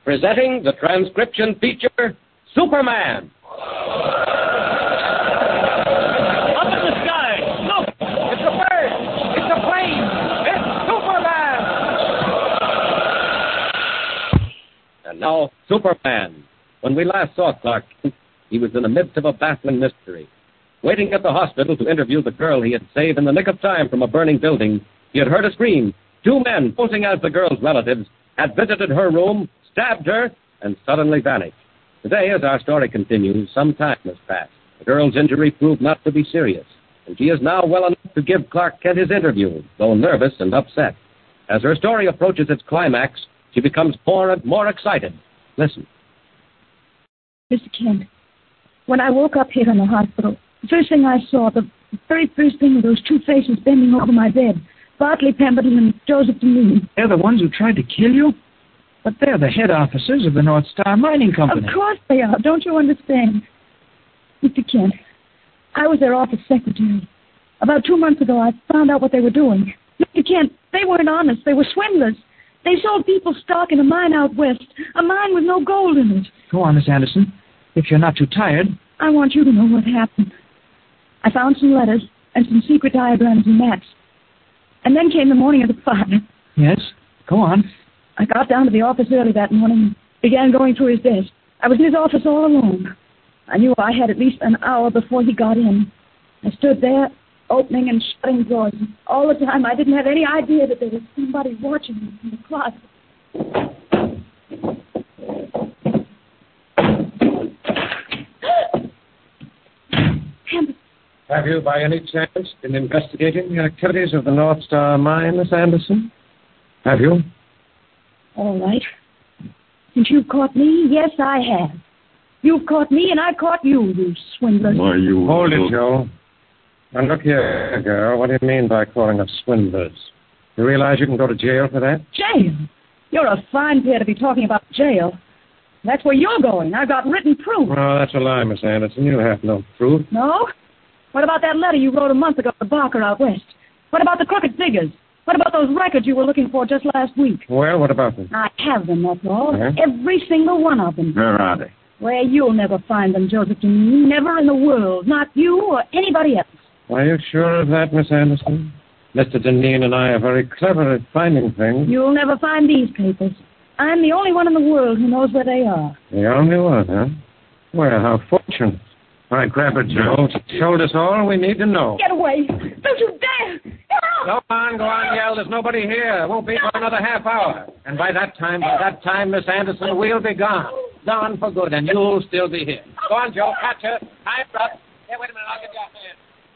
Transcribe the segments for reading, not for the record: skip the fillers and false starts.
presenting the transcription feature, Superman. Up in the sky! Look! It's a bird! It's a plane! It's Superman! And now, Superman. When we last saw Clark Kent, he was in the midst of a baffling mystery. Waiting at the hospital to interview the girl he had saved in the nick of time from a burning building, he had heard a scream. Two men, posing as the girl's relatives, had visited her room, stabbed her, and suddenly vanished. Today, as our story continues, some time has passed. The girl's injury proved not to be serious, and she is now well enough to give Clark Kent his interview, though nervous and upset. As her story approaches its climax, she becomes more and more excited. Listen. Mr. Kent, when I woke up here in the hospital, the first thing I saw, the very first thing, were those two faces bending over my bed, Bartley Pemberton and Joseph DeMille. They're the ones who tried to kill you? But they're the head officers of the North Star Mining Company. Of course they are. Don't you understand? Mr. Kent, I was their office secretary. About 2 months ago, I found out what they were doing. Mr. Kent, they weren't honest. They were swindlers. They sold people stock in a mine out west, a mine with no gold in it. Go on, Miss Anderson. If you're not too tired. I want you to know what happened. I found some letters and some secret diagrams and maps. And then came the morning of the fire. Yes? Go on. I got down to the office early that morning and began going through his desk. I was in his office all alone. I knew I had at least an hour before he got in. I stood there, opening and shutting drawers. And all the time, I didn't have any idea that there was somebody watching me from the closet. Have you, by any chance, been investigating the activities of the North Star Mine, Miss Anderson? Have you? All right. Since you've caught me, yes, I have. You've caught me, and I caught you, you swindlers. Why, you... Hold it, Joe. Now, look here, girl. What do you mean by calling us swindlers? You realize you can go to jail for that? Jail? You're a fine pair to be talking about jail. That's where you're going. I've got written proof. Oh, that's a lie, Miss Anderson. You have no proof. No? What about that letter you wrote a month ago to Barker out west? What about the crooked figures? What about those records you were looking for just last week? Well, what about them? I have them, that's all. Yeah? Every single one of them. Where are they? Where you'll never find them, Joseph DeMille. Never in the world. Not you or anybody else. Are you sure of that, Miss Anderson? Mr. Deneen and I are very clever at finding things. You'll never find these papers. I'm the only one in the world who knows where they are. The only one, huh? Well, how fortunate. All right, grab it, Joe. She told us all we need to know. Get away. Don't you dare. Go on, yell. There's nobody here. Won't be for another half hour. And by that time, Miss Anderson, we'll be gone. Gone for good, and you'll still be here. Go on, Joe. Catch her. Time up. Hey, wait a minute. I'll get you out there.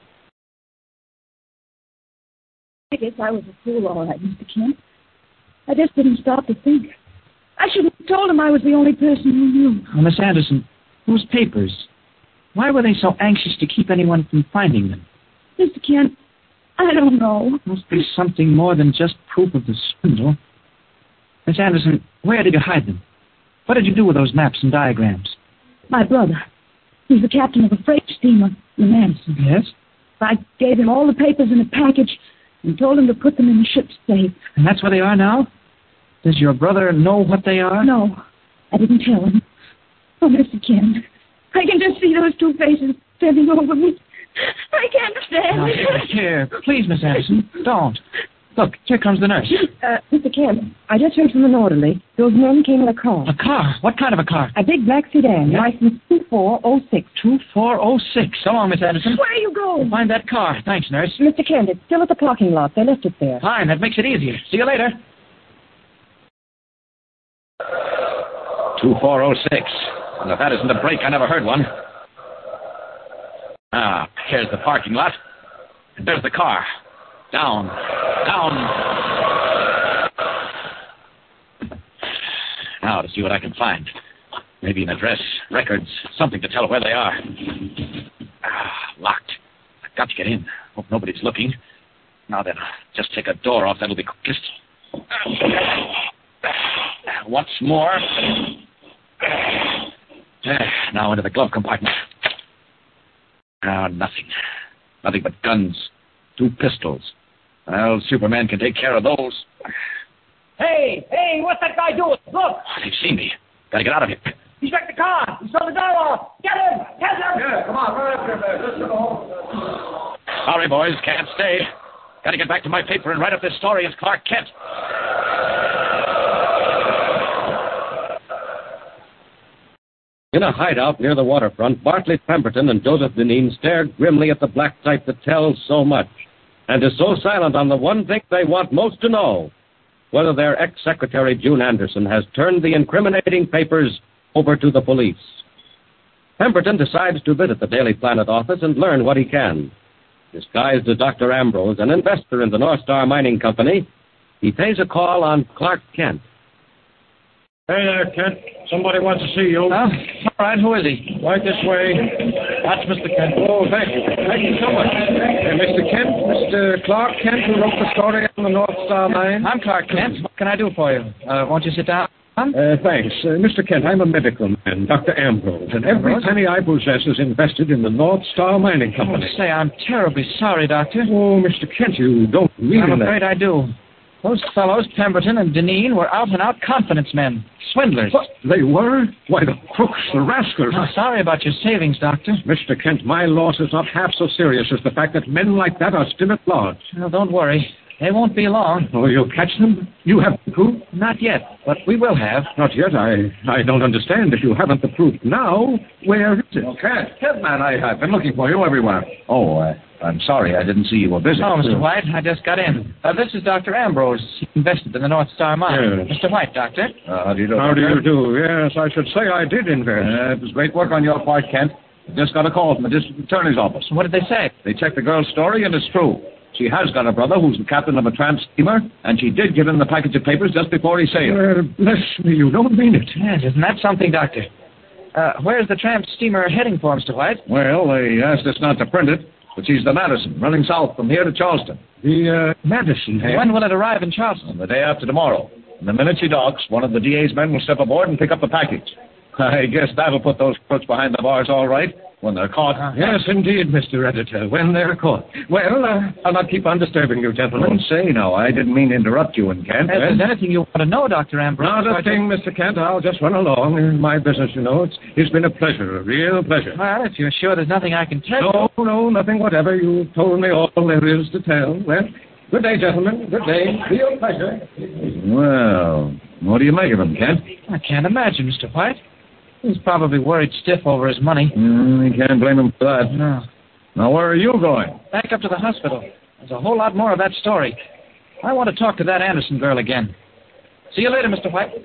I guess I was a fool, all right, Mr. Kent. I just didn't stop to think. I should have told him I was the only person who knew. Oh, Miss Anderson, those papers. Why were they so anxious to keep anyone from finding them? Mr. Kent, I don't know. Must be something more than just proof of the swindle. Miss Anderson, where did you hide them? What did you do with those maps and diagrams? My brother. He's the captain of a freight steamer, the Madison. Yes? I gave him all the papers in a package and told him to put them in the ship's safe. And that's where they are now? Does your brother know what they are? No, I didn't tell him. Oh, Mr. Kent, I can just see those two faces bending over me. I can't stand Now, it. here, please, Miss Anderson, don't. Look, here comes the nurse. Mr. Kent, I just heard from an orderly. Those men came in a car. A car? What kind of a car? A big black sedan, Yeah? license 2406. 2406. So long, Miss Anderson. Where are you going? Find that car. Thanks, nurse. Mr. Kent, it's still at the parking lot. They left it there. Fine, that makes it easier. See you later. 2406. And if that isn't a break, I never heard one. Ah, here's the parking lot. And there's the car. Down. Now to see what I can find. Maybe an address, records, something to tell where they are. Locked. I've got to get in. Hope nobody's looking. Now then, just take a door off. That'll be quickest. Once more. Now into the glove compartment. Nothing. Nothing but guns. 2 pistols. Well, Superman can take care of those. Hey, what's that guy doing? Look! They've seen me. Gotta get out of here. He's wrecked the car. He stole the door off. Get him. Get him. Yeah, come on, run up here, Let's go home. Sorry, boys, can't stay. Gotta get back to my paper and write up this story as Clark Kent. In a hideout near the waterfront, Bartley Pemberton and Joseph Deneen stare grimly at the black type that tells so much and is so silent on the one thing they want most to know, whether their ex-secretary June Anderson has turned the incriminating papers over to the police. Pemberton decides to visit the Daily Planet office and learn what he can. Disguised as Dr. Ambrose, an investor in the North Star Mining Company, he pays a call on Clark Kent. Hey there, Kent. Somebody wants to see you. All right, who is he? Right this way. That's Mr. Kent. Oh, thank you. Thank you so much. Mr. Kent, Mr. Clark Kent, who wrote the story on the North Star Mine. I'm Clark Kent. What can I do for you? Won't you sit down? Thanks. Mr. Kent, I'm a medical man, Dr. Ambrose, and every penny I possess is invested in the North Star Mining Company. Say, I'm terribly sorry, Doctor. Oh, Mr. Kent, you don't mean I'm that. afraid I do. Those fellows, Pemberton and Deneen, were out-and-out confidence men. Swindlers. What? They were? Why, the crooks, the rascals. I'm sorry about your savings, Doctor. Mr. Kent, my loss is not half so serious as the fact that men like that are still at large. Well, don't worry. They won't be long. Oh, you'll catch them? You have the proof? Not yet, but we will have. Not yet. I don't understand. If you haven't the proof now, where is it? Oh, Kent, man, I've been looking for you everywhere. Oh, I'm sorry. I didn't see you were busy. Oh, Mr. White, I just got in. This is Dr. Ambrose. He invested in the North Star Mine. Yes. Mr. White, Doctor. How do you do? How do you do? Yes, I should say I did invest. It was great work on your part, Kent. Just got a call from the district attorney's office. What did they say? They checked the girl's story, and it's true. She has got a brother who's the captain of a tramp steamer, and she did give him the package of papers just before he sailed. Bless me, you don't mean it. Yes, isn't that something, Doctor? Where's the tramp steamer heading for, Mr. White? Well, they asked us not to print it, but she's the Madison, running south from here to Charleston. The Madison, eh? When will it arrive in Charleston? The day after tomorrow. And the minute she docks, one of the DA's men will step aboard and pick up the package. I guess that'll put those crooks behind the bars all right when they're caught. Yes, indeed, Mr. Editor, when they're caught. Well, I'll not keep on disturbing you, gentlemen. Don't say no. I didn't mean to interrupt you and Kent. If there's anything you want to know, Dr. Ambrose... Not a thing, Mr. Kent. I'll just run along. In my business, you know. It's been a pleasure, a real pleasure. Well, if you're sure there's nothing I can tell you... No, nothing whatever. You told me all there is to tell. Well, good day, gentlemen. Good day. Real pleasure. Well, what do you make of him, Kent? I can't imagine, Mr. White. He's probably worried stiff over his money. You can't blame him for that. No. Now, where are you going? Back up to the hospital. There's a whole lot more of that story. I want to talk to that Anderson girl again. See you later, Mr. White.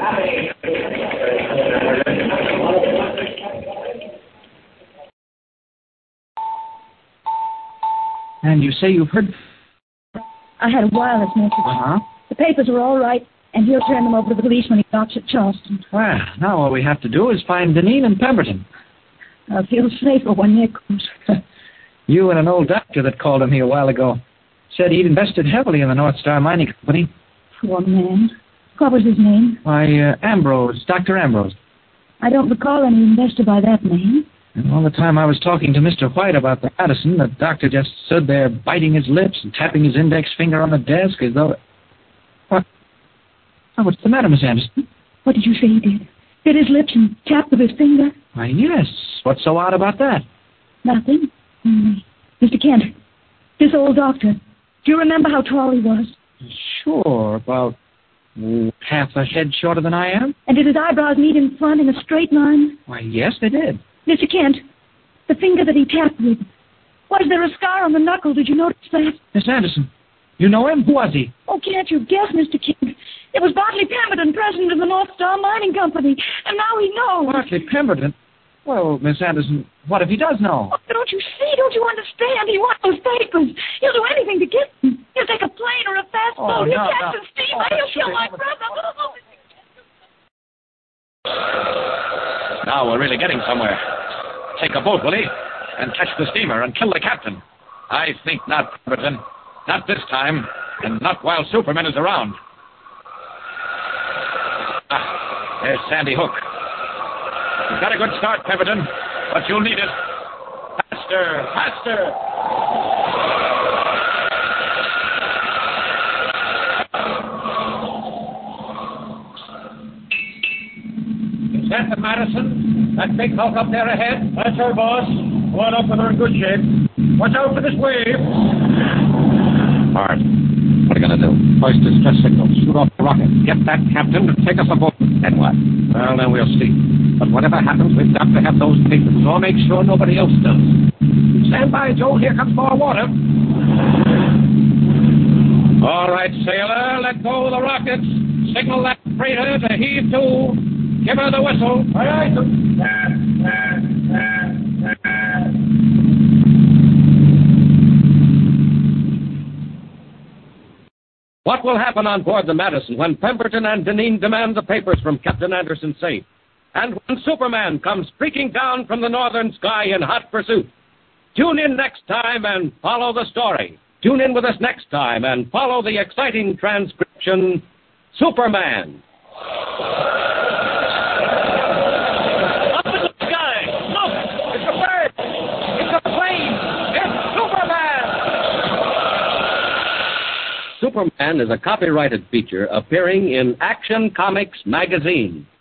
And you say you've heard... I had a wireless message. Uh-huh. The papers are all right, and he'll turn them over to the police when he docks at Charleston. Well, now all we have to do is find Deneen and Pemberton. I'll feel safer when Nick comes. You and an old doctor that called on me a while ago said he'd invested heavily in the North Star Mining Company. Poor man. What was his name? Why, Ambrose, Dr. Ambrose. I don't recall any investor by that name. And all the time I was talking to Mr. White about the Madison, the doctor just stood there biting his lips and tapping his index finger on the desk as though... What? Oh, what's the matter, Miss Anderson? What did you say he did? Bit his lips and tapped with his finger? Why, yes. What's so odd about that? Nothing. Mr. Kent, this old doctor, do you remember how tall he was? Sure, about half a head shorter than I am. And did his eyebrows meet in front in a straight line? Why, yes, they did. Mr. Kent, the finger that he tapped with, was there a scar on the knuckle? Did you notice that? Miss Anderson, you know him? Who was he? Oh, can't you guess, Mr. Kent? It was Bartley Pemberton, president of the North Star Mining Company, and now he knows. Bartley Pemberton? Well, Miss Anderson, what if he does know? Oh, don't you see? Don't you understand? He wants those papers. He'll do anything to get them. He'll take a plane or a fast boat. He'll catch a steamer. He'll kill my brother. Now we're really getting somewhere. Take a boat, will he? And catch the steamer and kill the captain. I think not, Pemberton. Not this time, and not while Superman is around. There's Sandy Hook. You've got a good start, Pemberton, but you'll need it. Faster, faster! Captain Madison? That big hulk up there ahead? That's her, boss. Go on up and we're in good shape. Watch out for this wave. Bart, what are you going to do? Hoist distress signal. Shoot off the rocket. Get that captain and take us aboard. Then what? Well, then we'll see. But whatever happens, we've got to have those papers, so I'll make sure nobody else does. Stand by, Joe. Here comes more water. All right, sailor, let go of the rockets. Signal that freighter to heave to. Give her the whistle. Aye, aye, sir. What will happen on board the Madison when Pemberton and Deneen demand the papers from Captain Anderson's safe? And when Superman comes streaking down from the northern sky in hot pursuit? Tune in next time and follow the story. Tune in with us next time and follow the exciting transcription, Superman. Up in the sky. Look, it's a bird. It's a plane. It's Superman. Superman is a copyrighted feature appearing in Action Comics magazine.